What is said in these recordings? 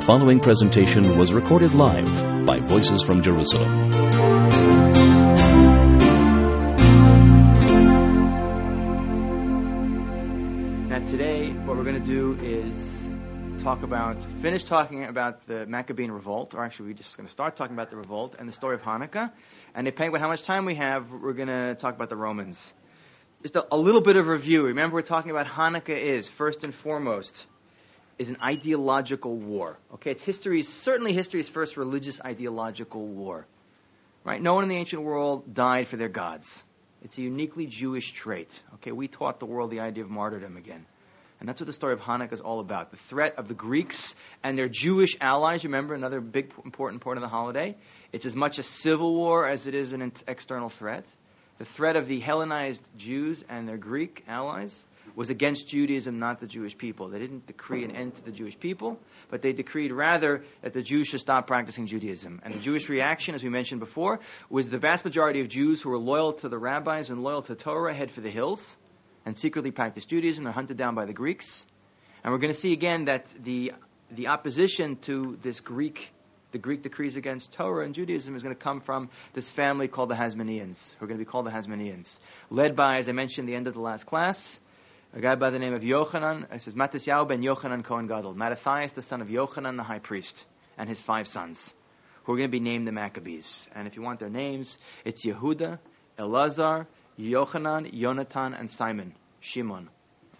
following presentation was recorded live by Voices from Jerusalem. Now today, what we're going to do is finish talking about the Maccabean revolt, or actually we're just going to start talking about the revolt and the story of Hanukkah. And depending on how much time we have, we're going to talk about the Romans. Just a little bit of review. Remember, we're talking about Hanukkah is, first and foremost, is an ideological war. Okay, certainly history's first religious ideological war. Right? No one in the ancient world died for their gods. It's a uniquely Jewish trait. Okay, we taught the world the idea of martyrdom again. And that's what the story of Hanukkah is all about. The threat of the Greeks and their Jewish allies. Remember, another big, important part of the holiday. It's as much a civil war as it is an external threat. The threat of the Hellenized Jews and their Greek allies was against Judaism, not the Jewish people. They didn't decree an end to the Jewish people, but they decreed rather that the Jews should stop practicing Judaism. And the Jewish reaction, as we mentioned before, was the vast majority of Jews who were loyal to the rabbis and loyal to Torah head for the hills and secretly practice Judaism. They're hunted down by the Greeks. And we're going to see again that the opposition to the Greek decrees against Torah and Judaism is going to come from this family called the Hasmoneans, who are going to be called the Hasmoneans, led by, as I mentioned at the end of the last class, a guy by the name of Yochanan. It says Mattisyahu ben Yochanan Kohen Gadol, Mattathias the son of Yochanan the high priest, and his 5 sons, who are going to be named the Maccabees. And if you want their names, it's Yehuda, Elazar, Yochanan, Yonatan, and Shimon.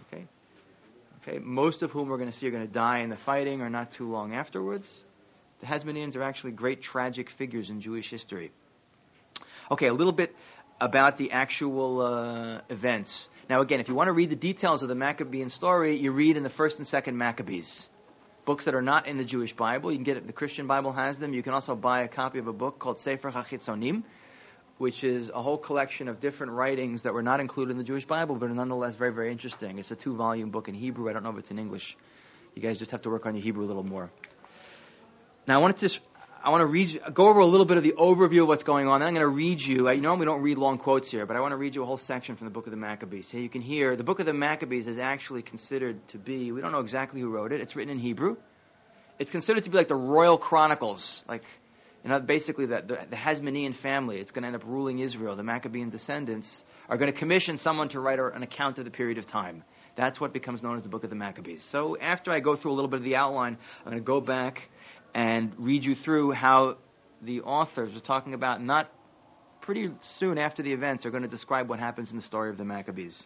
Okay. Most of whom we're going to see are going to die in the fighting or not too long afterwards. The Hasmoneans are actually great tragic figures in Jewish history. Okay, a little bit about the actual events. Now again, if you want to read the details of the Maccabean story, you read in the 1st and 2nd Maccabees. Books that are not in the Jewish Bible. You can get it, the Christian Bible has them. You can also buy a copy of a book called Sefer HaChitzonim, which is a whole collection of different writings that were not included in the Jewish Bible, but are nonetheless very, very interesting. It's a 2-volume book in Hebrew. I don't know if it's in English. You guys just have to work on your Hebrew a little more. Now, I want to go over a little bit of the overview of what's going on. Then I'm going to read you. You know, we don't read long quotes here, but I want to read you a whole section from the Book of the Maccabees. Here you can hear the Book of the Maccabees is actually considered to be, we don't know exactly who wrote it. It's written in Hebrew. It's considered to be like the Royal Chronicles, like, you know, basically the Hasmonean family. It's going to end up ruling Israel. The Maccabean descendants are going to commission someone to write an account of the period of time. That's what becomes known as the Book of the Maccabees. So after I go through a little bit of the outline, I'm going to go back and read you through how the authors are talking about, not pretty soon after the events, are going to describe what happens in the story of the Maccabees.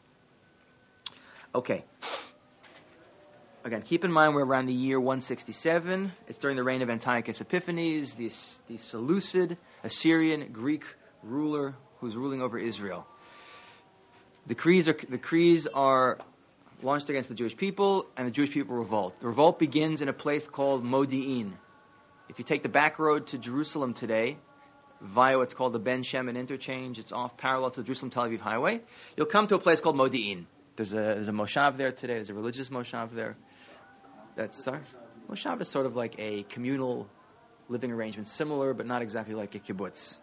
Okay. Again, keep in mind we're around the year 167. It's during the reign of Antiochus Epiphanes, the Seleucid Assyrian Greek ruler who's ruling over Israel. The decrees are launched against the Jewish people, and the Jewish people revolt. The revolt begins in a place called Modi'in. If you take the back road to Jerusalem today, via what's called the Ben Shemen interchange, it's off parallel to the Jerusalem-Tel Aviv highway, you'll come to a place called Modi'in. There's a moshav there today. There's a religious moshav there. Moshav is sort of like a communal living arrangement, similar but not exactly like a kibbutz.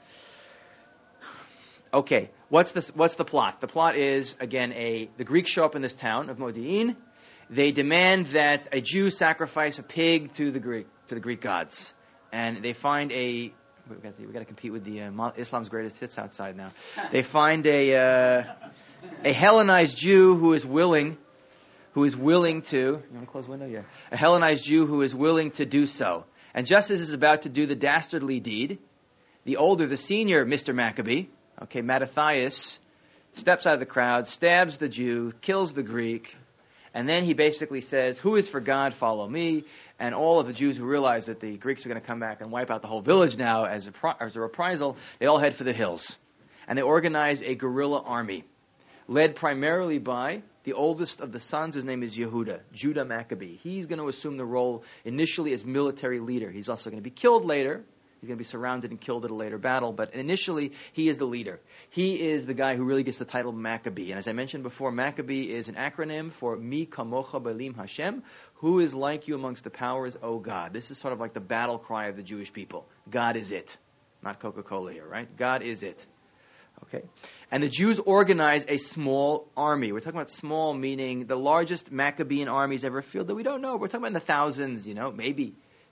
Okay, what's the plot? The plot is, again, the Greeks show up in this town of Modi'in. They demand that a Jew sacrifice a pig to the Greek gods, and they find we got to compete with the Islam's greatest hits outside now. They find a Hellenized Jew who is willing to. You want to close the window? Yeah. A Hellenized Jew who is willing to do so, and just as is about to do the dastardly deed, the senior Mr. Maccabee, okay, Mattathias, steps out of the crowd, stabs the Jew, kills the Greek, and then he basically says, "Who is for God, follow me." And all of the Jews who realize that the Greeks are going to come back and wipe out the whole village now as a reprisal, they all head for the hills. And they organize a guerrilla army, led primarily by the oldest of the sons. His name is Yehuda, Judah Maccabee. He's going to assume the role initially as military leader. He's also going to be killed later. He's going to be surrounded and killed at a later battle, but initially, he is the leader. He is the guy who really gets the title Maccabee. And as I mentioned before, Maccabee is an acronym for Mi Kamocha B'Elim Hashem, who is like you amongst the powers, O God. This is sort of like the battle cry of the Jewish people. God is it. Not Coca-Cola here, right? God is it. Okay? And the Jews organize a small army. We're talking about small, meaning the largest Maccabean armies ever fielded. We don't know. We're talking about in the thousands, maybe.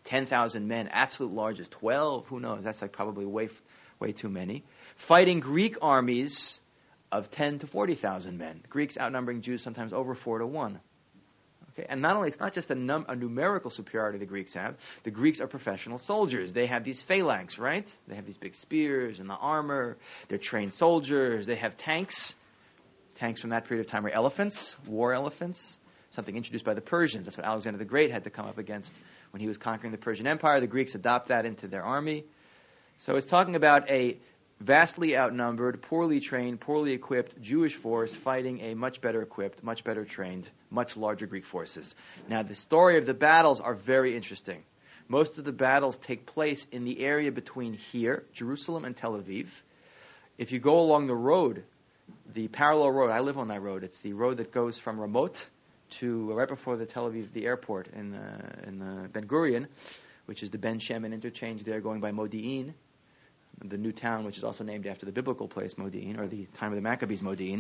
10,000 men. Absolute largest, 12. Who knows? That's like probably way too many. Fighting Greek armies of 10 to 40,000 men. Greeks outnumbering Jews sometimes over 4-1. Okay, and not only, it's not just a numerical superiority the Greeks have. The Greeks are professional soldiers. They have these phalanx, right? They have these big spears and the armor. They're trained soldiers. They have tanks. Tanks from that period of time were elephants, war elephants, something introduced by the Persians. That's what Alexander the Great had to come up against when he was conquering the Persian Empire. The Greeks adopt that into their army. So it's talking about a vastly outnumbered, poorly trained, poorly equipped Jewish force fighting a much better equipped, much better trained, much larger Greek forces. Now, the story of the battles are very interesting. Most of the battles take place in the area between here, Jerusalem, and Tel Aviv. If you go along the road, the parallel road, I live on that road. It's the road that goes from Ramot to right before the Tel Aviv, the airport in Ben Gurion, which is the Ben Shemen interchange there going by Modi'in, the new town, which is also named after the biblical place Modi'in, or the time of the Maccabees Modi'in.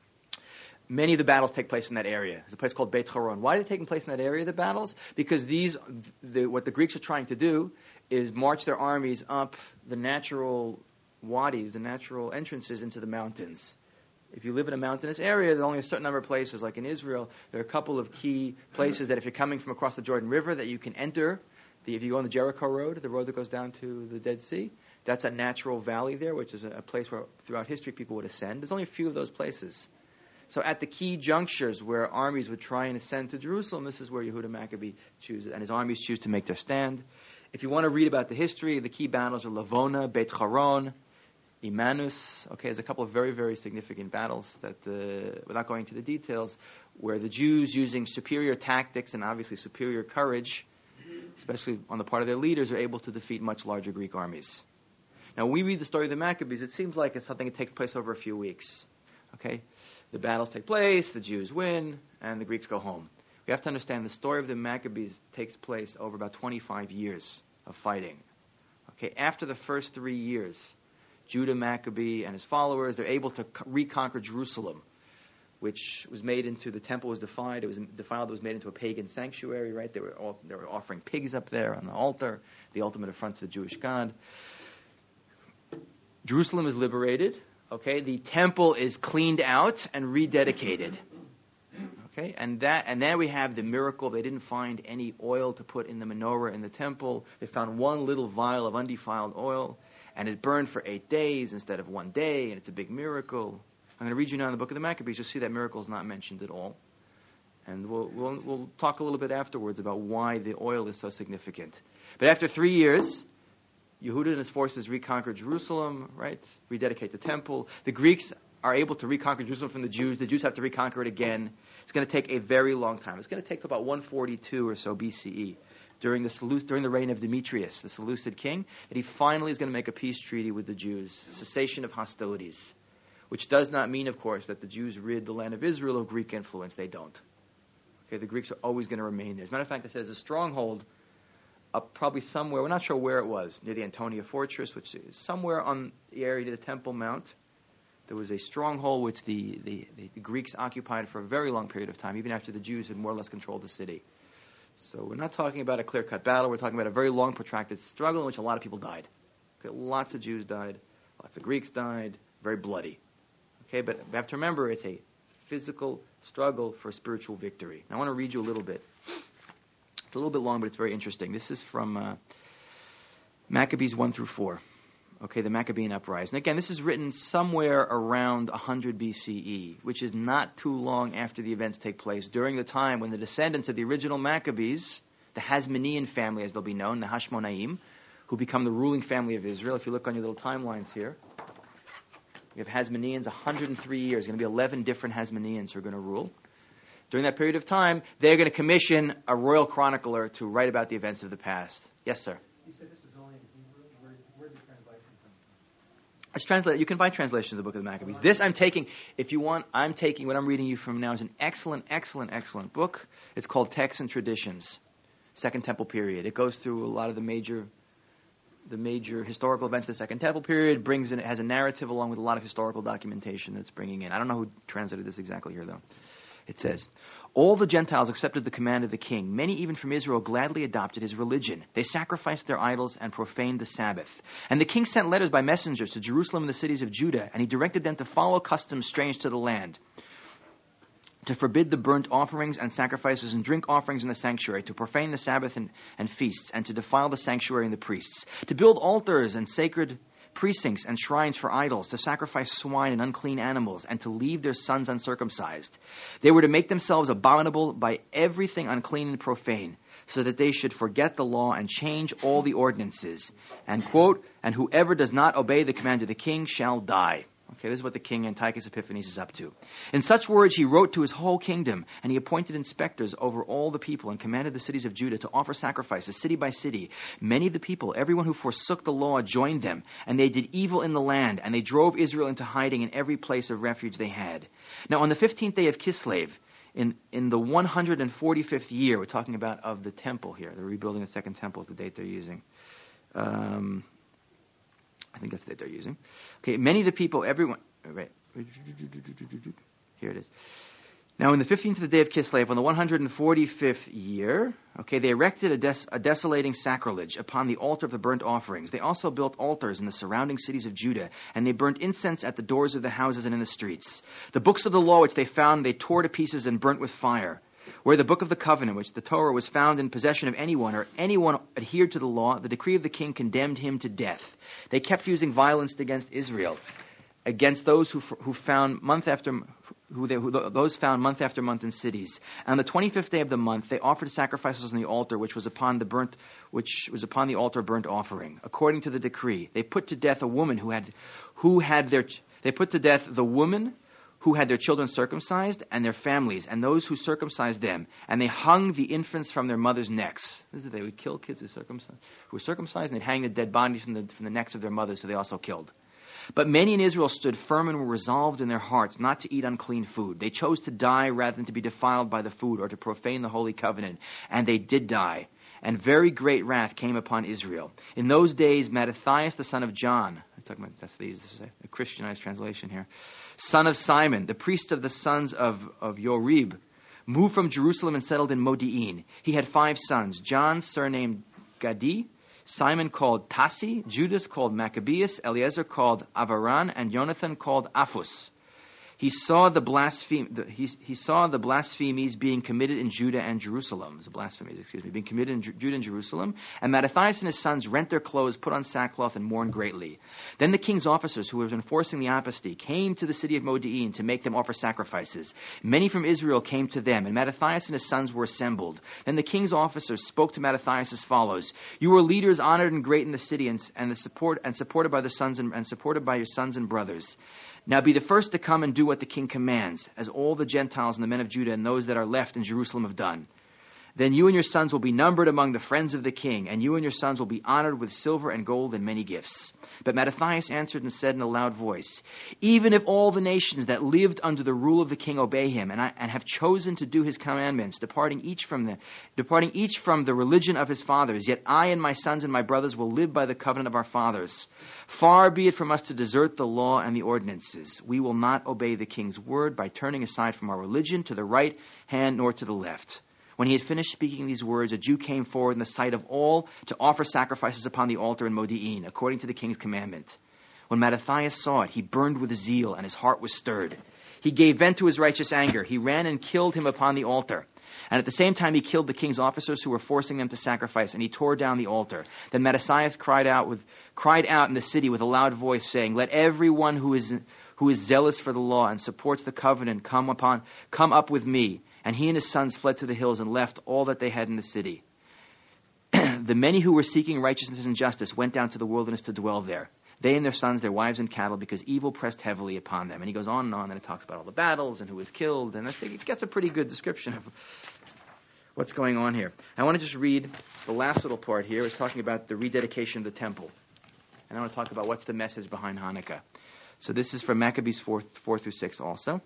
Many of the battles take place in that area. There's a place called Beit Horon. Why are they taking place in that area, the battles? Because what the Greeks are trying to do is march their armies up the natural wadis, the natural entrances into the mountains. If you live in a mountainous area, there's only a certain number of places. Like in Israel, there are a couple of key places that if you're coming from across the Jordan River that you can enter. If you go on the Jericho Road, the road that goes down to the Dead Sea, that's a natural valley there, which is a place where throughout history people would ascend. There's only a few of those places. So at the key junctures where armies would try and ascend to Jerusalem, this is where Yehuda Maccabee chooses, and his armies choose to make their stand. If you want to read about the history, the key battles are Lavona, Beit Horon, Imanus. Okay, there's a couple of very, very significant battles that, without going into the details, where the Jews, using superior tactics and obviously superior courage, especially on the part of their leaders, are able to defeat much larger Greek armies. Now, when we read the story of the Maccabees, it seems like it's something that takes place over a few weeks. Okay, the battles take place, the Jews win, and the Greeks go home. We have to understand the story of the Maccabees takes place over about 25 years of fighting. Okay, after the first 3 years, Judah Maccabee and his followers, they're able to reconquer Jerusalem, which was made into, the temple was defiled, it was made into a pagan sanctuary, right? They were offering pigs up there on the altar, the ultimate affront to the Jewish God. Jerusalem is liberated, okay? The temple is cleaned out and rededicated. Okay? And then we have the miracle. They didn't find any oil to put in the menorah in the temple. They found one little vial of undefiled oil, and it burned for 8 days instead of 1 day, and it's a big miracle. I'm going to read you now in the book of the Maccabees. You'll see that miracle is not mentioned at all. And we'll talk a little bit afterwards about why the oil is so significant. But after 3 years, Yehuda and his forces reconquer Jerusalem, right? Rededicate the temple. The Greeks are able to reconquer Jerusalem from the Jews. The Jews have to reconquer it again. It's going to take a very long time. It's going to take about 142 or so BCE, during the reign of Demetrius, the Seleucid king, that he finally is going to make a peace treaty with the Jews, cessation of hostilities, which does not mean, of course, that the Jews rid the land of Israel of Greek influence. They don't. Okay, the Greeks are always going to remain there. As a matter of fact, it says a stronghold up probably somewhere, we're not sure where it was, near the Antonia Fortress, which is somewhere on the area near the Temple Mount. There was a stronghold which the Greeks occupied for a very long period of time, even after the Jews had more or less controlled the city. So we're not talking about a clear-cut battle. We're talking about a very long, protracted struggle in which a lot of people died. Okay, lots of Jews died. Lots of Greeks died. Very bloody. Okay, but we have to remember it's a physical struggle for spiritual victory. Now, I want to read you a little bit. It's a little bit long, but it's very interesting. This is from Maccabees 1 through 4. Okay, the Maccabean uprising. Again, this is written somewhere around 100 BCE, which is not too long after the events take place, during the time when the descendants of the original Maccabees, the Hasmonean family as they'll be known, the Hashmonaim, who become the ruling family of Israel. If you look on your little timelines here, we have Hasmoneans, 103 years. There's going to be 11 different Hasmoneans who are going to rule. During that period of time, they're going to commission a royal chronicler to write about the events of the past. Yes, sir? You said this is only in Hebrew. Where did the translation come from? It's translated. You can find translations of the book of the Maccabees. This I'm taking, if you want, I'm taking what I'm reading you from now is an excellent, excellent, excellent book. It's called Texts and Traditions, Second Temple Period. It goes through a lot of the major historical events of the Second Temple period, it has a narrative along with a lot of historical documentation that's bringing in. I don't know who translated this exactly here, though. It says, all the Gentiles accepted the command of the king. Many even from Israel gladly adopted his religion. They sacrificed their idols and profaned the Sabbath. And the king sent letters by messengers to Jerusalem and the cities of Judah, and he directed them to follow customs strange to the land, to forbid the burnt offerings and sacrifices and drink offerings in the sanctuary, to profane the Sabbath and feasts, and to defile the sanctuary and the priests, to build altars and sacred precincts and shrines for idols, to sacrifice swine and unclean animals, and to leave their sons uncircumcised. They were to make themselves abominable by everything unclean and profane, so that they should forget the law and change all the ordinances. And quote, and whoever does not obey the command of the king shall die. Okay, this is what the king Antiochus Epiphanes is up to. In such words he wrote to his whole kingdom, and he appointed inspectors over all the people, and commanded the cities of Judah to offer sacrifices city by city. Many of the people, everyone who forsook the law, joined them, and they did evil in the land, and they drove Israel into hiding in every place of refuge they had. Now on the 15th day of Kislev, in the 145th year, we're talking about of the temple here, the rebuilding of the second temple is the date they're using. I think that's the date they're using. Okay, many of the people, everyone... Right. Here it is. Now, in the 15th of the day of Kislev, on the 145th year, okay, they erected a desolating sacrilege upon the altar of the burnt offerings. They also built altars in the surrounding cities of Judah, and they burnt incense at the doors of the houses and in the streets. The books of the law which they found, they tore to pieces and burnt with fire. Where the book of the covenant, which the Torah was found in possession of anyone, or anyone adhered to the law, the decree of the king condemned him to death. They kept using violence against Israel, against those who found month after month in cities. And on the 25th day of the month, they offered sacrifices on the altar, which was upon the altar burnt offering, according to the decree. They put to death a woman who had their children circumcised, and their families, and those who circumcised them, and they hung the infants from their mothers' necks. They would kill kids who were circumcised, and they'd hang the dead bodies from the necks of their mothers, so they also killed. But many in Israel stood firm and were resolved in their hearts not to eat unclean food. They chose to die rather than to be defiled by the food or to profane the holy covenant, and they did die. And very great wrath came upon Israel. In those days, Mattathias, the son of John, this is a Christianized translation here, son of Simon, the priest of the sons of Yorib, moved from Jerusalem and settled in Modi'in. He had 5 sons, John surnamed Gadi, Simon called Tassi, Judas called Maccabeus, Eliezer called Avaran, and Jonathan called Aphus. He saw the blasphemies being committed in Judah and Jerusalem. Being committed in Judah and Jerusalem. And Mattathias and his sons rent their clothes, put on sackcloth, and mourn greatly. Then the king's officers, who were enforcing the apostasy, came to the city of Modi'in to make them offer sacrifices. Many from Israel came to them, and Mattathias and his sons were assembled. Then the king's officers spoke to Mattathias as follows: "You are leaders honored and great in the city, and supported by the sons and supported by your sons and brothers. Now be the first to come and do what the king commands, as all the Gentiles and the men of Judah and those that are left in Jerusalem have done. Then you and your sons will be numbered among the friends of the king, and you and your sons will be honored with silver and gold and many gifts." But Mattathias answered and said in a loud voice, "Even if all the nations that lived under the rule of the king obey him, and have chosen to do his commandments, departing each from the religion of his fathers, yet I and my sons and my brothers will live by the covenant of our fathers. Far be it from us to desert the law and the ordinances. We will not obey the king's word by turning aside from our religion to the right hand nor to the left." When he had finished speaking these words, a Jew came forward in the sight of all to offer sacrifices upon the altar in Modi'in, according to the king's commandment. When Mattathias saw it, he burned with zeal, and his heart was stirred. He gave vent to his righteous anger. He ran and killed him upon the altar. And at the same time he killed the king's officers who were forcing them to sacrifice, and he tore down the altar. Then Mattathias cried out in the city with a loud voice, saying, "Let everyone who is zealous for the law and supports the covenant come up with me." And he and his sons fled to the hills and left all that they had in the city. The many who were seeking righteousness and justice went down to the wilderness to dwell there, they and their sons, their wives and cattle, because evil pressed heavily upon them. And he goes on, and it talks about all the battles and who was killed, and it gets a pretty good description of what's going on here. I want to just read the last little part here. It's talking about the rededication of the temple. And I want to talk about what's the message behind Hanukkah. So this is from Maccabees 4 through 6 also.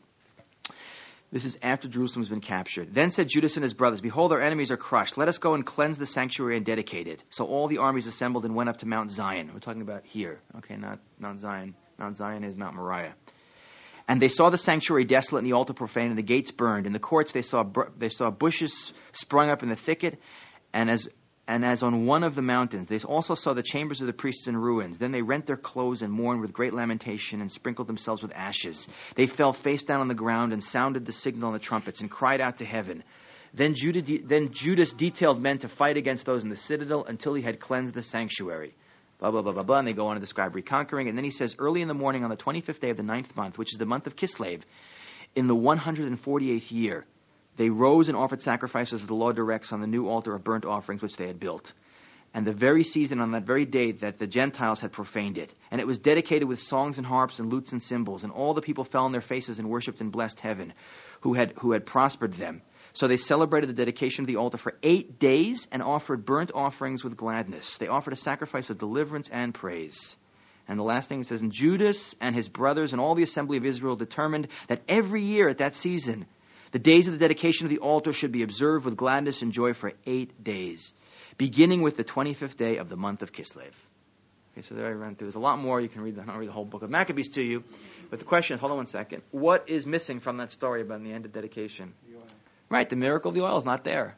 This is after Jerusalem has been captured. Then said Judas and his brothers, "Behold, our enemies are crushed. Let us go and cleanse the sanctuary and dedicate it." So all the armies assembled and went up to Mount Zion. We're talking about here. Okay, not Mount Zion. Mount Zion is Mount Moriah. And they saw the sanctuary desolate and the altar profane and the gates burned. In the courts they saw bushes sprung up in the thicket, and as on one of the mountains. They also saw the chambers of the priests in ruins. Then they rent their clothes and mourned with great lamentation and sprinkled themselves with ashes. They fell face down on the ground and sounded the signal on the trumpets and cried out to heaven. Then Judas detailed men to fight against those in the citadel until he had cleansed the sanctuary. Blah, blah, blah, blah, blah. And they go on to describe reconquering. And then he says, early in the morning on the 25th day of the 9th month, which is the month of Kislev, in the 148th year, they rose and offered sacrifices as the law directs on the new altar of burnt offerings which they had built. And the very season on that very day that the Gentiles had profaned it. And it was dedicated with songs and harps and lutes and cymbals. And all the people fell on their faces and worshipped and blessed heaven, who had prospered them. So they celebrated the dedication of the altar for 8 days and offered burnt offerings with gladness. They offered a sacrifice of deliverance and praise. And the last thing it says, and Judas and his brothers and all the assembly of Israel determined that every year at that season, the days of the dedication of the altar should be observed with gladness and joy for 8 days, beginning with the 25th day of the month of Kislev. Okay, so there I ran through. There's a lot more. You can read I'll read the whole book of Maccabees to you. But the question is, hold on one second. What is missing from that story about the end of dedication? Right, the miracle of the oil is not there.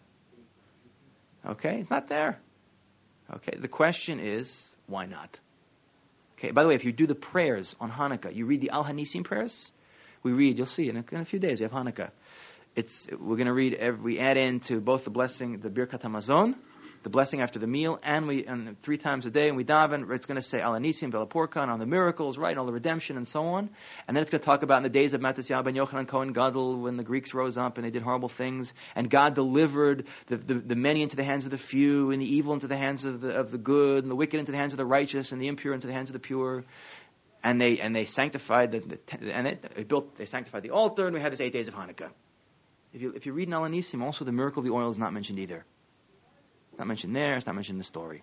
Okay, it's not there. Okay, the question is, why not? Okay, by the way, if you do the prayers on Hanukkah, you read the Al Hanisim prayers. You'll see in a few days, we have Hanukkah. We're going to read, we add into both the blessing, the Birkat HaMazon, the blessing after the meal, and 3 times a day, and we daven. It's going to say Al Hanisim, Bela Porkan, on the miracles, right, and all the redemption, and so on. And then it's going to talk about in the days of Matisyahu ben Yochanan Kohen Gadol, when the Greeks rose up and they did horrible things, and God delivered the many into the hands of the few, and the evil into the hands of the good, and the wicked into the hands of the righteous, and the impure into the hands of the pure. And they sanctified they sanctified the altar, and we had this 8 days of Hanukkah. If you read in Al Hanisim, also the miracle of the oil is not mentioned either. It's not mentioned there. It's not mentioned in the story.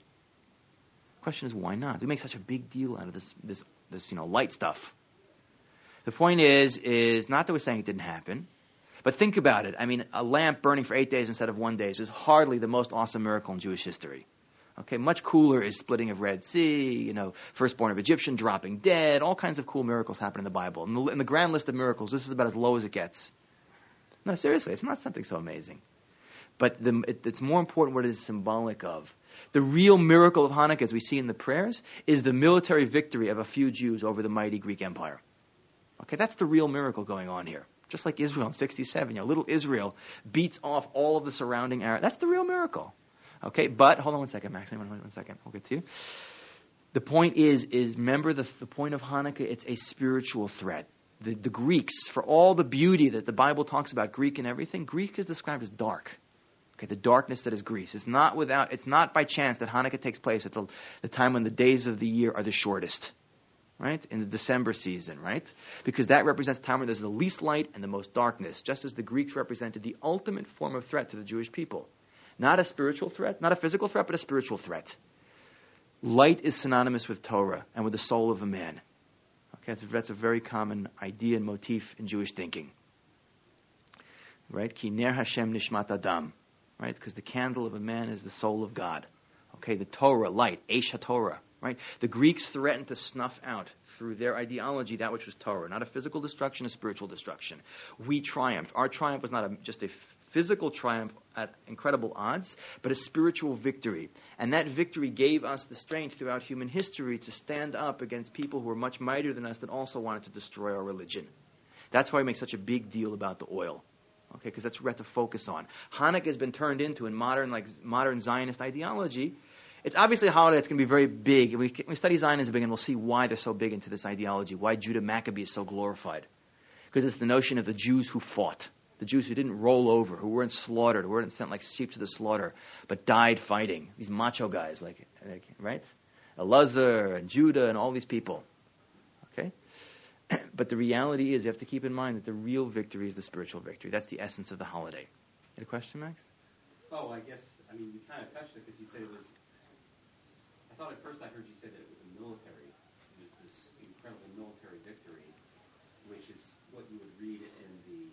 The question is, why not? We make such a big deal out of this light stuff. The point is not that we're saying it didn't happen, but think about it. I mean, a lamp burning for 8 days instead of 1 day is hardly the most awesome miracle in Jewish history. Okay, much cooler is splitting of Red Sea, firstborn of Egyptian dropping dead. All kinds of cool miracles happen in the Bible. In the grand list of miracles, this is about as low as it gets. No, seriously, it's not something so amazing. But it's more important what it is symbolic of. The real miracle of Hanukkah, as we see in the prayers, is the military victory of a few Jews over the mighty Greek Empire. Okay, that's the real miracle going on here. Just like Israel in 67, little Israel beats off all of the surrounding Arab. That's the real miracle. Okay, but hold on one second, Max. One second. I'll get to you. The point is remember the point of Hanukkah, it's a spiritual threat. The Greeks, for all the beauty that the Bible talks about, Greek and everything, Greek is described as dark. Okay, the darkness that is Greece. It's not by chance that Hanukkah takes place at the time when the days of the year are the shortest. Right? In the December season, right? Because that represents the time when there's the least light and the most darkness, just as the Greeks represented the ultimate form of threat to the Jewish people. Not a spiritual threat, not a physical threat, but a spiritual threat. Light is synonymous with Torah and with the soul of a man. Okay, that's a very common idea and motif in Jewish thinking. Right? Ki ner Hashem nishmat adam. Right? Because the candle of a man is the soul of God. Okay, the Torah, light, Eish HaTorah. Right? The Greeks threatened to snuff out through their ideology that which was Torah. Not a physical destruction, a spiritual destruction. We triumphed. Our triumph was not just a physical triumph at incredible odds, but a spiritual victory. And that victory gave us the strength throughout human history to stand up against people who were much mightier than us that also wanted to destroy our religion. That's why we make such a big deal about the oil. Okay, because that's what we have to focus on. Hanukkah has been turned into, in modern Zionist ideology, it's obviously a holiday that's going to be very big. We study Zionism and we'll see why they're so big into this ideology, why Judah Maccabee is so glorified. Because it's the notion of the Jews who fought. The Jews who didn't roll over, who weren't slaughtered, who weren't sent like sheep to the slaughter, but died fighting. These macho guys, right? Elazar and Judah and all these people. Okay? But the reality is, you have to keep in mind that the real victory is the spiritual victory. That's the essence of the holiday. You had a question, Max? Oh, I guess, you kind of touched it because you said it was, I thought at first I heard you say that it was this incredible military victory, which is what you would read in the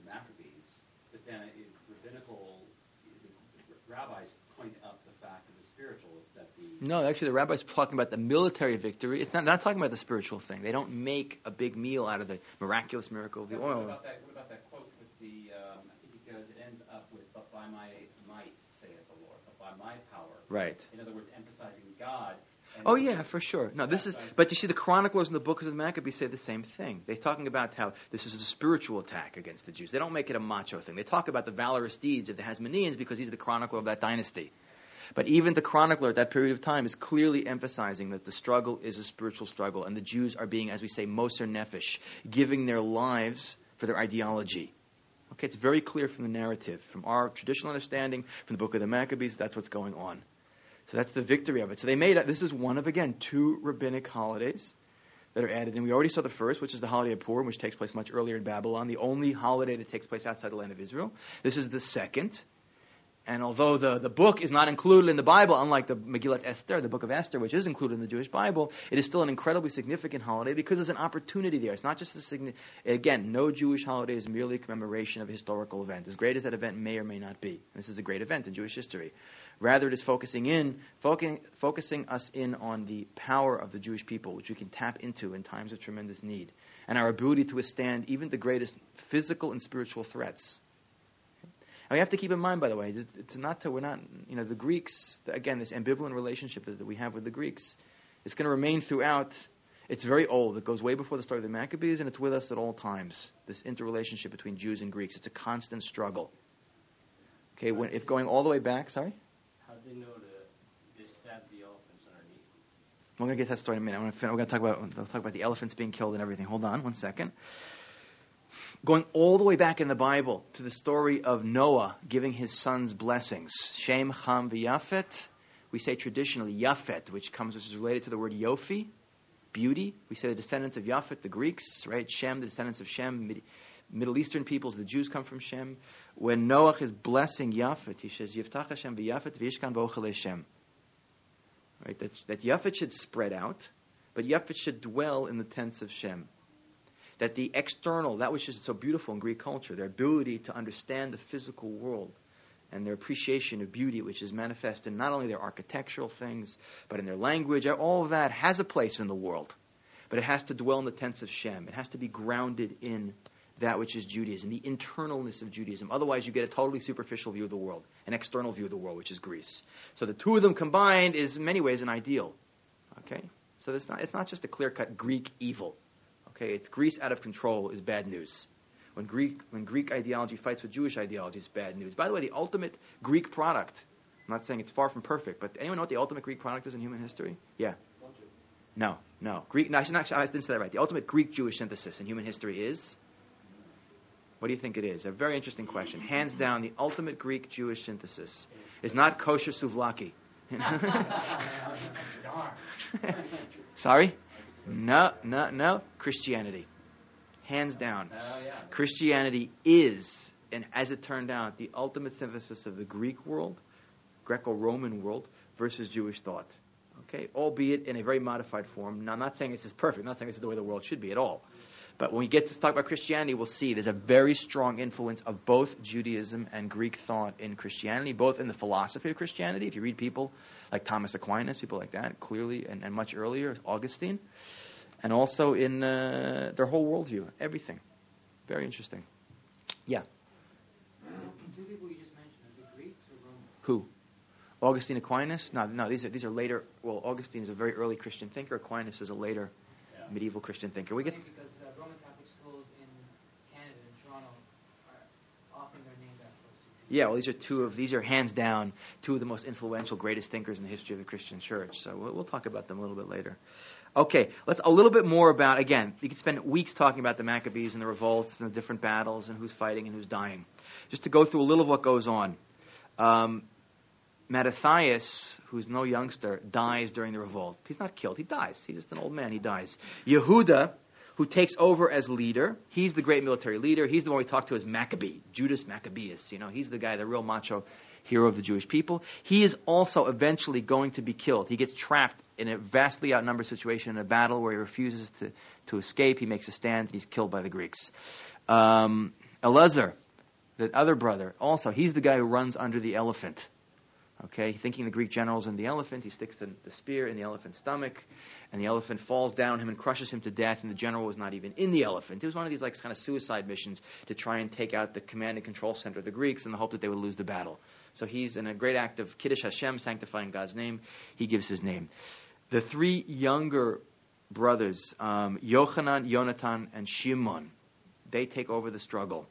Maccabees, but then rabbinical rabbis point up the fact of this spiritual. It's that the No, actually, the rabbi's talking about the military victory. It's not talking about the spiritual thing. They don't make a big meal out of the miraculous miracle of the What oil. about that quote with the? I think it goes. It ends up with, "But by my might, saith the Lord. But by my power." Right. In other words, emphasizing God. And Oh yeah, for sure. No, this is. But you see, the chroniclers in the books of the Maccabees say the same thing. They're talking about how this is a spiritual attack against the Jews. They don't make it a macho thing. They talk about the valorous deeds of the Hasmoneans because he's the chronicler of that dynasty. But even the chronicler at that period of time is clearly emphasizing that the struggle is a spiritual struggle, and the Jews are being, as we say, moser nefesh, giving their lives for their ideology. Okay, it's very clear from the narrative, from our traditional understanding, from the book of the Maccabees, that's what's going on. So that's the victory of it. So they made this is one of, again, 2 rabbinic holidays that are added. And we already saw the first, which is the holiday of Purim, which takes place much earlier in Babylon, the only holiday that takes place outside the land of Israel. This is the second. And although the book is not included in the Bible, unlike the Megillat Esther, the book of Esther, which is included in the Jewish Bible, it is still an incredibly significant holiday because there's an opportunity there. It's not just again, no Jewish holiday is merely a commemoration of a historical event. As great as that event may or may not be. This is a great event in Jewish history. Rather, it is focusing us in on the power of the Jewish people, which we can tap into in times of tremendous need, and our ability to withstand even the greatest physical and spiritual threats. And we have to keep in mind, by the way, the Greeks, again, this ambivalent relationship that we have with the Greeks, it's going to remain throughout. It's very old. It goes way before the story of the Maccabees, and it's with us at all times, this interrelationship between Jews and Greeks. It's a constant struggle. Okay, if going all the way back, sorry? How do they know they stab the elephants underneath? We're going to get that story in a minute. We're going to talk about the elephants being killed and everything. Hold on one second. Going all the way back in the Bible to the story of Noah giving his sons blessings. Shem, Ham, v'Yafet. We say traditionally Yafet, which is related to the word Yofi, beauty. We say the descendants of Yafet, the Greeks, right? Shem, the descendants of Shem, Middle Eastern peoples, the Jews come from Shem. When Noah is blessing Yafet, he says, Yiftach Hashem v'Yafet v'yishkan bo'chel Shem. Right? That Yafet should spread out, but Yafet should dwell in the tents of Shem. That the external, that which is so beautiful in Greek culture, their ability to understand the physical world and their appreciation of beauty, which is manifest in not only their architectural things, but in their language, all of that has a place in the world. But it has to dwell in the tents of Shem. It has to be grounded in that which is Judaism, the internalness of Judaism. Otherwise, you get a totally superficial view of the world, an external view of the world, which is Greece. So the two of them combined is, in many ways, an ideal. Okay? So it's not just a clear-cut Greek evil. Okay, it's Greece out of control is bad news. When Greek ideology fights with Jewish ideology, it's bad news. By the way, the ultimate Greek product, I'm not saying it's far from perfect, but anyone know what the ultimate Greek product is in human history? Yeah. No. Greek. No, I didn't say that right. The ultimate Greek-Jewish synthesis in human history is? What do you think it is? A very interesting question. Hands down, the ultimate Greek-Jewish synthesis is not kosher souvlaki. Sorry? No. Christianity. Hands down. Christianity is, and as it turned out, the ultimate synthesis of the Greek world, Greco-Roman world, versus Jewish thought. Okay? Albeit in a very modified form. Now, I'm not saying this is perfect. I'm not saying this is the way the world should be at all. But when we get to talk about Christianity, we'll see there's a very strong influence of both Judaism and Greek thought in Christianity, both in the philosophy of Christianity. If you read people like Thomas Aquinas, people like that, clearly, and much earlier, Augustine, and also in their whole worldview, everything. Very interesting. Yeah. Two people you just mentioned, are they Greeks or Romans? Who? Augustine, Aquinas? No. These are later. Well, Augustine is a very early Christian thinker. Aquinas is a later medieval Christian thinker. We get because Roman Catholic schools in Canada and Toronto are often they're named after those two. Yeah, well, these are hands down two of the most influential, greatest thinkers in the history of the Christian church. So we'll talk about them a little bit later. Okay, let's a little bit more about, again, you could spend weeks talking about the Maccabees and the revolts and the different battles and who's fighting and who's dying. Just to go through a little of what goes on. Mattathias, who's no youngster, dies during the revolt. He's not killed. He dies. He's just an old man. He dies. Yehuda, who takes over as leader, he's the great military leader. He's the one we talk to as Maccabee, Judas Maccabeus. He's the guy, the real macho hero of the Jewish people. He is also eventually going to be killed. He gets trapped in a vastly outnumbered situation in a battle where he refuses to escape. He makes a stand, and he's killed by the Greeks. Eleazar, the other brother, also, he's the guy who runs under the elephant. Okay, thinking the Greek general's in the elephant, he sticks the spear in the elephant's stomach, and the elephant falls down on him and crushes him to death, and the general was not even in the elephant. It was one of these like kind of suicide missions to try and take out the command and control center of the Greeks in the hope that they would lose the battle. So he's in a great act of Kiddush Hashem, sanctifying God's name. He gives his name. The three younger brothers, Yochanan, Yonatan, and Shimon, they take over the struggle.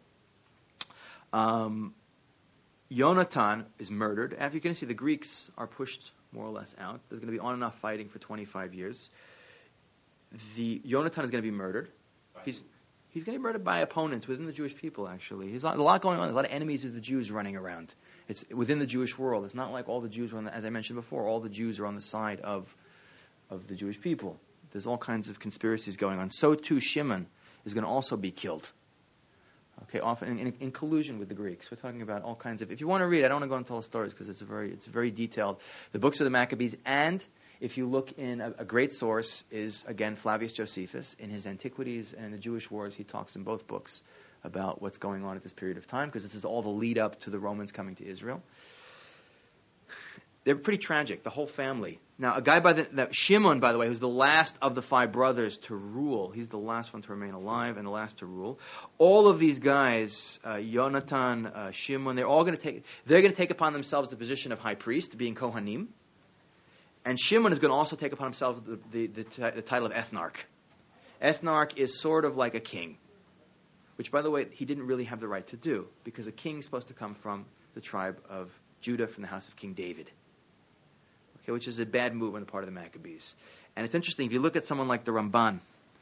Yonatan is murdered. After you can see, the Greeks are pushed more or less out. There's going to be on and off fighting for 25 years. Yonatan is going to be murdered. He's going to be murdered by opponents within the Jewish people, actually. There's a lot going on. There's a lot of enemies of the Jews running around. It's within the Jewish world. It's not like all the Jews are as I mentioned before, all the Jews are on the side of the Jewish people. There's all kinds of conspiracies going on. So too Shimon is going to also be killed. Okay, often in collusion with the Greeks. We're talking about all kinds of. If you want to read, I don't want to go into all the stories because it's very detailed. The books of the Maccabees, and if you look in a great source is again Flavius Josephus in his Antiquities and in the Jewish Wars. He talks in both books about what's going on at this period of time because this is all the lead up to the Romans coming to Israel. They're pretty tragic, the whole family. Now, a guy Shimon, by the way, who's the last of the five brothers to rule. He's the last one to remain alive and the last to rule. All of these guys, Yonatan, Shimon, they're going to take upon themselves the position of high priest, being Kohanim. And Shimon is going to also take upon himself the title of ethnarch. Ethnarch is sort of like a king, which, by the way, he didn't really have the right to do because a king is supposed to come from the tribe of Judah, from the house of King David. Okay, which is a bad move on the part of the Maccabees. And it's interesting, if you look at someone like the Ramban,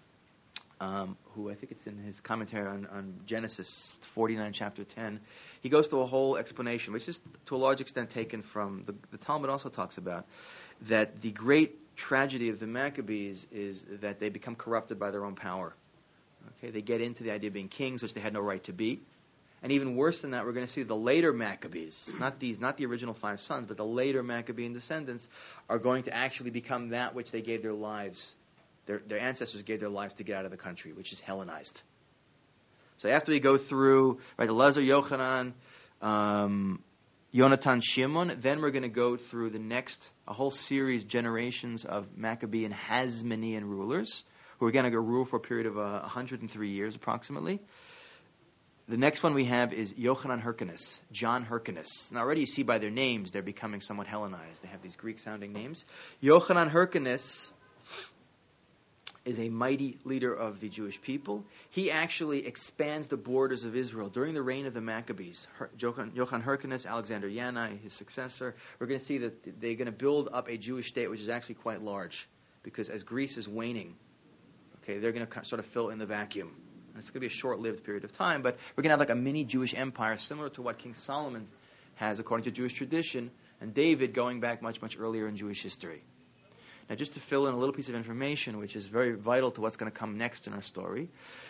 who I think it's in his commentary on Genesis 49, chapter 10, he goes through a whole explanation, which is to a large extent taken from, the Talmud also talks about, that the great tragedy of the Maccabees is that they become corrupted by their own power. Okay, they get into the idea of being kings, which they had no right to be. And even worse than that, we're going to see the later Maccabees, not the original five sons, but the later Maccabean descendants are going to actually become that which they gave their lives, their ancestors gave their lives to get out of the country, which is Hellenized. So after we go through, right, Elazar, Yochanan, Yonatan, Shimon, then we're going to go through a whole series, generations of Maccabean Hasmonean rulers, who are going to rule for a period of 103 years approximately. The next one we have is Yochanan Hyrcanus, John Hyrcanus. Now already you see by their names they're becoming somewhat Hellenized. They have these Greek-sounding names. Yochanan Hyrcanus is a mighty leader of the Jewish people. He actually expands the borders of Israel during the reign of the Maccabees. Yochanan Hyrcanus, Alexander Yanai, his successor. We're going to see that they're going to build up a Jewish state which is actually quite large because as Greece is waning, okay, they're going to sort of fill in the vacuum. It's going to be a short-lived period of time, but we're going to have like a mini Jewish empire similar to what King Solomon has according to Jewish tradition, and David going back much, much earlier in Jewish history. Now, just to fill in a little piece of information, which is very vital to what's going to come next in our story,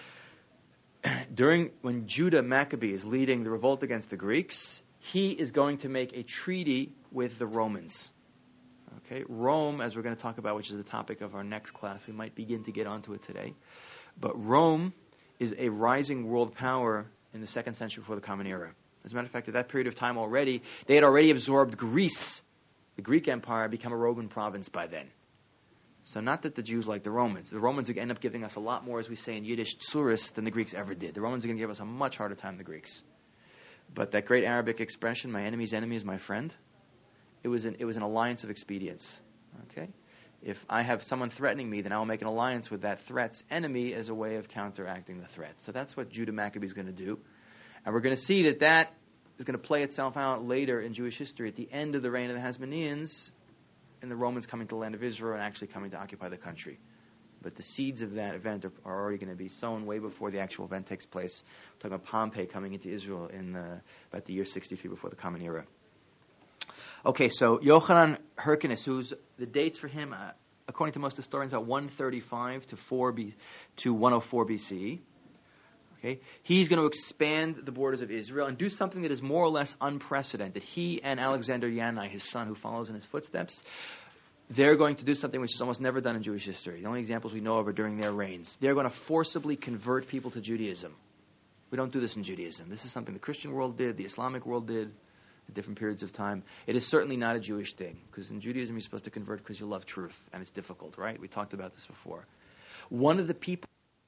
when Judah Maccabee is leading the revolt against the Greeks, he is going to make a treaty with the Romans. Okay, Rome, as we're going to talk about, which is the topic of our next class, we might begin to get onto it today, but Rome is a rising world power in the 2nd century before the Common Era. As a matter of fact, at that period of time already, they had already absorbed Greece. The Greek Empire had become a Roman province by then. So not that the Jews like the Romans. The Romans are going to end up giving us a lot more, as we say in Yiddish, tsuris, than the Greeks ever did. The Romans are going to give us a much harder time than the Greeks. But that great Arabic expression, my enemy's enemy is my friend, it was an alliance of expedience. Okay? If I have someone threatening me, then I will make an alliance with that threat's enemy as a way of counteracting the threat. So that's what Judah Maccabee is going to do. And we're going to see that is going to play itself out later in Jewish history at the end of the reign of the Hasmoneans and the Romans coming to the land of Israel and actually coming to occupy the country. But the seeds of that event are already going to be sown way before the actual event takes place. We're talking about Pompey coming into Israel in about the year 63 before the Common Era. Okay, so Yochanan Hyrcanus, who's the dates for him, according to most historians, are 135 to 104 BCE. Okay, he's going to expand the borders of Israel and do something that is more or less unprecedented. He and Alexander Yanai, his son, who follows in his footsteps, they're going to do something which is almost never done in Jewish history. The only examples we know of are during their reigns. They're going to forcibly convert people to Judaism. We don't do this in Judaism. This is something the Christian world did, the Islamic world did. at different periods of time. It is certainly not a Jewish thing, because in Judaism you're supposed to convert because you love truth, and it's difficult, right? We talked about this before. One of the people,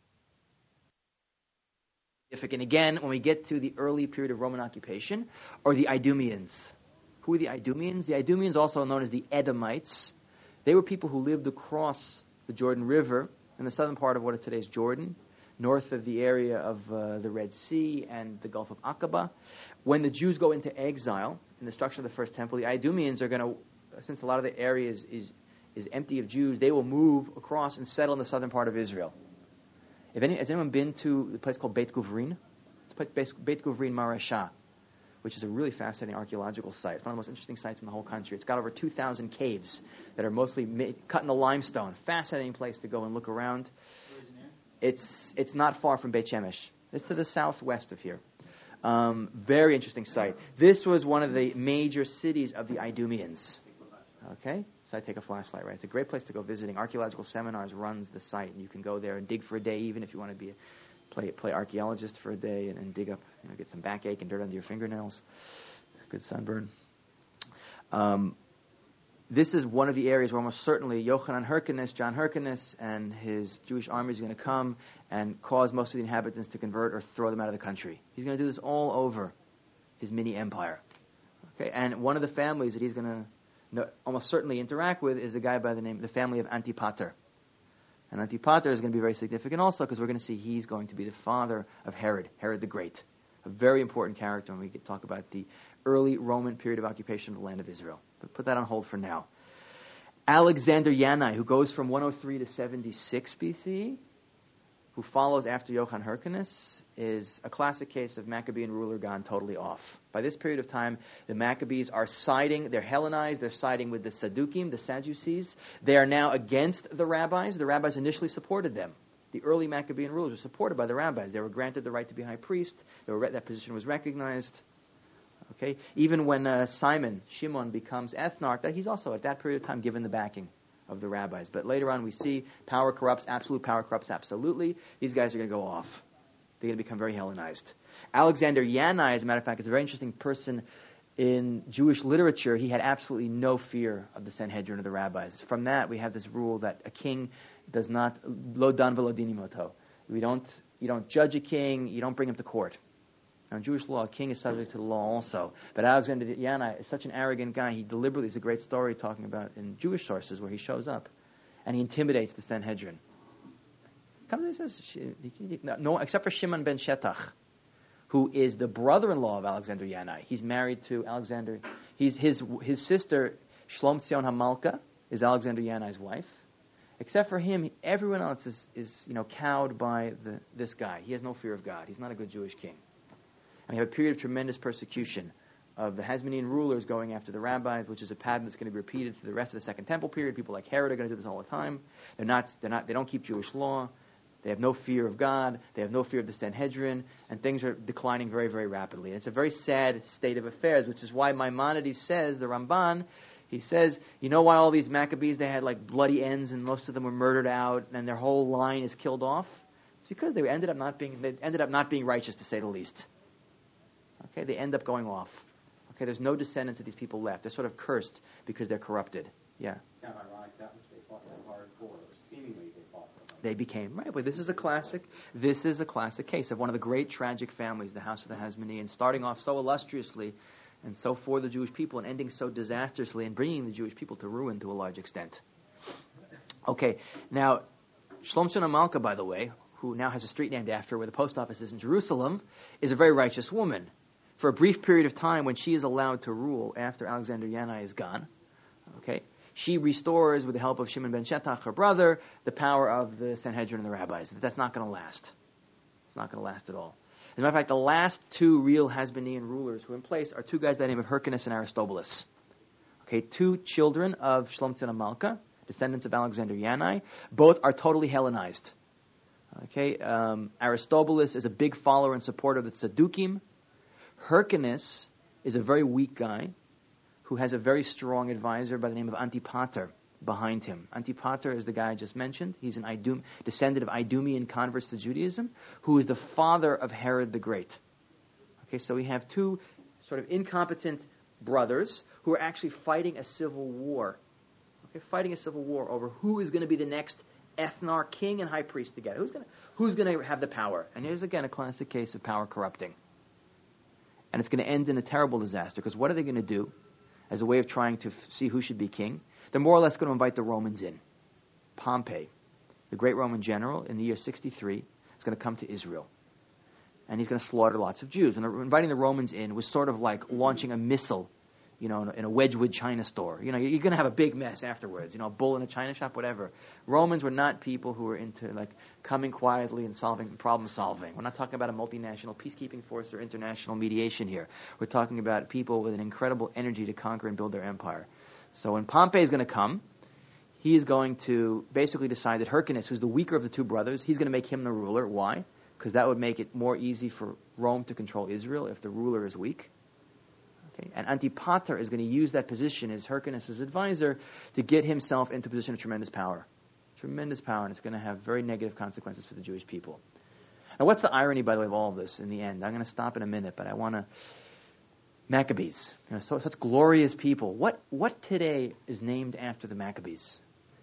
significant again, when we get to the early period of Roman occupation, are the Idumeans. Who are the Idumeans? The Idumeans, also known as the Edomites, they were people who lived across the Jordan River in the southern part of what is today's Jordan, north of the area of the Red Sea and the Gulf of Aqaba. When the Jews go into exile in the destruction of the first temple, the Idumeans are going to, since a lot of the area is empty of Jews, they will move across and settle in the southern part of Israel. Has anyone been to the place called Beit Guvrin? It's Beit Guvrin Marasha, which is a really fascinating archaeological site. It's one of the most interesting sites in the whole country. It's got over 2,000 caves that are mostly cut in the limestone. Fascinating place to go and look around. It's not far from Beit Shemesh. It's to the southwest of here. Very interesting site. This was one of the major cities of the Idumeans. Okay? So I take a flashlight, right? It's a great place to go visiting. Archaeological Seminars runs the site, and you can go there and dig for a day, even if you want to play archaeologist for a day and dig up, get some backache and dirt under your fingernails. Good sunburn. This is one of the areas where almost certainly Yochanan Hyrcanus, John Hyrcanus, and his Jewish army is going to come and cause most of the inhabitants to convert or throw them out of the country. He's going to do this all over his mini empire. Okay, and one of the families that he's going to almost certainly interact with is a guy by the family of Antipater. And Antipater is going to be very significant also, because we're going to see he's going to be the father of Herod the Great. A very important character when we talk about the early Roman period of occupation of the land of Israel. But put that on hold for now. Alexander Yanai, who goes from 103 to 76 BCE, who follows after Yochanan Hyrcanus, is a classic case of Maccabean ruler gone totally off. By this period of time, the Maccabees are siding, they're Hellenized, they're siding with the Sadducees, the Sadducees. They are now against the rabbis. The rabbis initially supported them. The early Maccabean rulers were supported by the rabbis. They were granted the right to be high priest. That position was recognized. Okay, even when Shimon becomes ethnarch, he's also at that period of time given the backing of the rabbis. But later on we see power corrupts, absolute power corrupts absolutely. These guys are going to go off. They're going to become very Hellenized. Alexander Yanai, as a matter of fact, is a very interesting person in Jewish literature. He had absolutely no fear of the Sanhedrin or the rabbis. From that, we have this rule that a king does not, lo dan velo dinimoto. You don't judge a king, you don't bring him to court. Now, in Jewish law, a king is subject to the law also. But Alexander Yanai is such an arrogant guy. He deliberately, it's a great story talking about in Jewish sources where he shows up and he intimidates the Sanhedrin. No, except for Shimon ben Shetach, who is the brother-in-law of Alexander Yanai. He's married to Alexander. His sister, Shlom Tzion HaMalka, is Alexander Yanai's wife. Except for him, everyone else is cowed by this guy. He has no fear of God. He's not a good Jewish king. And we have a period of tremendous persecution of the Hasmonean rulers going after the rabbis, which is a pattern that's going to be repeated for the rest of the Second Temple period. People like Herod are going to do this all the time. They don't keep Jewish law. They have no fear of God. They have no fear of the Sanhedrin, and things are declining very, very rapidly. And it's a very sad state of affairs, which is why Maimonides says, the Ramban, he says, you know why all these Maccabees, they had like bloody ends, and most of them were murdered out, and their whole line is killed off? It's because they ended up not being righteous, to say the least. Okay, they end up going off. Okay, there's no descendants of these people left. They're sort of cursed because they're corrupted. Yeah. Kind of ironic that which they fought so hard for, or seemingly they fought so hard. They became, right, but this is a classic case of one of the great tragic families, the House of the Hasmoneans, starting off so illustriously and so for the Jewish people and ending so disastrously and bringing the Jewish people to ruin to a large extent. Okay, now, Shlom Tzion HaMalka, by the way, who now has a street named after her where the post office is in Jerusalem, is a very righteous woman. For a brief period of time, when she is allowed to rule after Alexander Yanai is gone, okay, she restores, with the help of Shimon ben Shetach, her brother, the power of the Sanhedrin and the rabbis. But that's not going to last. It's not going to last at all. As a matter of fact, the last two real Hasmonean rulers who are in place are two guys by the name of Hyrcanus and Aristobulus. Okay, two children of Shlom Tzion HaMalka, descendants of Alexander Yanai. Both are totally Hellenized. Okay, Aristobulus is a big follower and supporter of the Sadducees. Hyrcanus is a very weak guy who has a very strong advisor by the name of Antipater behind him. Antipater is the guy I just mentioned. He's an descendant of Idumean converts to Judaism, who is the father of Herod the Great. Okay, so we have two sort of incompetent, brothers who are actually fighting a civil war. Okay, fighting a civil war over who is going to be the next ethnarch, king and high priest together. Who's going to have the power? And here's again a classic case of power corrupting. And it's going to end in a terrible disaster, because what are they going to do as a way of trying to see who should be king? They're more or less going to invite the Romans in. Pompey, the great Roman general, in the year 63, is going to come to Israel. And he's going to slaughter lots of Jews. And inviting the Romans in was sort of like launching a missile, in a Wedgwood China store. You're going to have a big mess afterwards. A bull in a China shop, whatever. Romans were not people who were into coming quietly and problem solving. We're not talking about a multinational peacekeeping force or international mediation here. We're talking about people with an incredible energy to conquer and build their empire. So when Pompey is going to come, he is going to basically decide that Hyrcanus, who's the weaker of the two brothers, he's going to make him the ruler. Why? Because that would make it more easy for Rome to control Israel if the ruler is weak. Okay. And Antipater is going to use that position as Hyrcanus' advisor to get himself into a position of tremendous power. Tremendous power, and it's going to have very negative consequences for the Jewish people. Now, what's the irony, by the way, of all of this in the end? I'm going to stop in a minute, but I want to... Maccabees, such glorious people. What today is named after the Maccabees?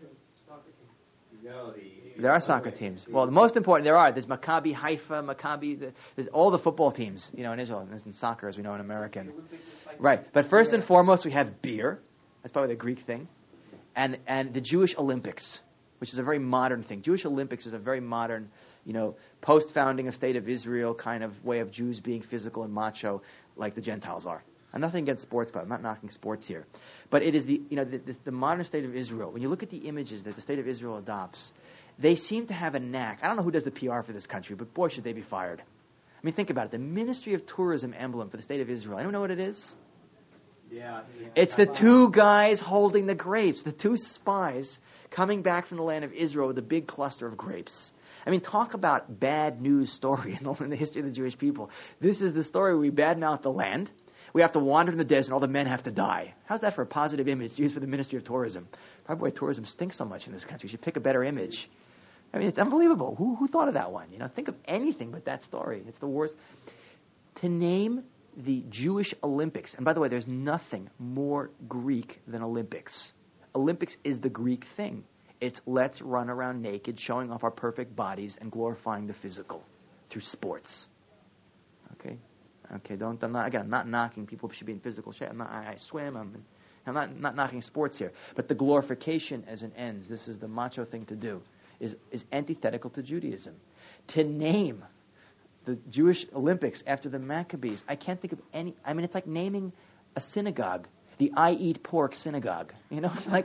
There are soccer teams. Well, the most important there's Maccabi Haifa, there's all the football teams, in Israel. There's in soccer, as we know in America. Right. But first and foremost, we have beer. That's probably the Greek thing. And the Jewish Olympics, which is a very modern thing. Jewish Olympics is a very modern, post-founding of State of Israel kind of way of Jews being physical and macho like the Gentiles are. I'm nothing against sports, but I'm not knocking sports here. But it is the modern State of Israel. When you look at the images that the State of Israel adopts, they seem to have a knack. I don't know who does the PR for this country, but boy, should they be fired. I mean, think about it. The Ministry of Tourism emblem for the State of Israel. Anyone know what it is? Yeah. It's the two guys holding the grapes, the two spies coming back from the land of Israel with a big cluster of grapes. I mean, talk about bad news story in the history of the Jewish people. This is the story where we badmouth the land. We have to wander in the desert and all the men have to die. How's that for a positive image to use for the Ministry of Tourism? Probably why tourism stinks so much in this country. You should pick a better image. I mean, it's unbelievable. Who thought of that one? Think of anything but that story. It's the worst. To name the Jewish Olympics, and by the way, there's nothing more Greek than Olympics. Olympics is the Greek thing. It's let's run around naked, showing off our perfect bodies and glorifying the physical through sports. Okay, I'm not knocking people who should be in physical shape. I swim. I'm not knocking sports here. But the glorification as an ends, this is the macho thing to do, is antithetical to Judaism. To name the Jewish Olympics after the Maccabees, I can't think of any. I mean, it's like naming a synagogue the I Eat Pork synagogue. It's like...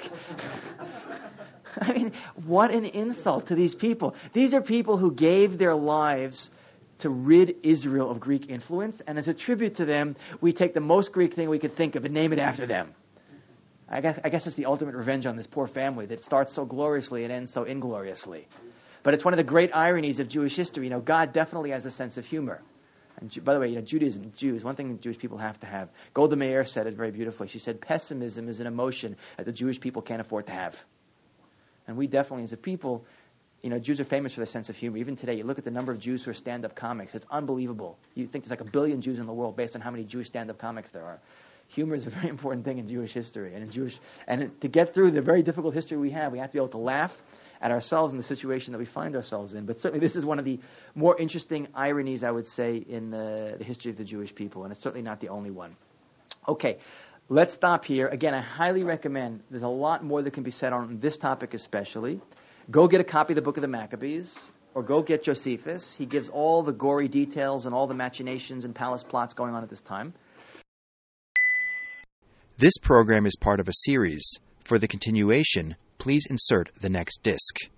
I mean, what an insult to these people. These are people who gave their lives to rid Israel of Greek influence, and as a tribute to them, we take the most Greek thing we could think of and name it after them. I guess it's the ultimate revenge on this poor family that starts so gloriously and ends so ingloriously. But it's one of the great ironies of Jewish history. God definitely has a sense of humor. And by the way, Judaism, Jews, one thing Jewish people have to have. Golda Meir said it very beautifully. She said, pessimism is an emotion that the Jewish people can't afford to have. And we definitely, as a people, Jews are famous for their sense of humor. Even today, you look at the number of Jews who are stand-up comics. It's unbelievable. You think there's like 1 billion Jews in the world based on how many Jewish stand-up comics there are. Humor is a very important thing in Jewish history. And to get through the very difficult history we have to be able to laugh at ourselves in the situation that we find ourselves in. But certainly this is one of the more interesting ironies, I would say, in the history of the Jewish people. And it's certainly not the only one. Okay. Let's stop here. Again, I highly recommend, there's a lot more that can be said on this topic especially. Go get a copy of the Book of the Maccabees, or go get Josephus. He gives all the gory details and all the machinations and palace plots going on at this time. This program is part of a series. For the continuation, please insert the next disc.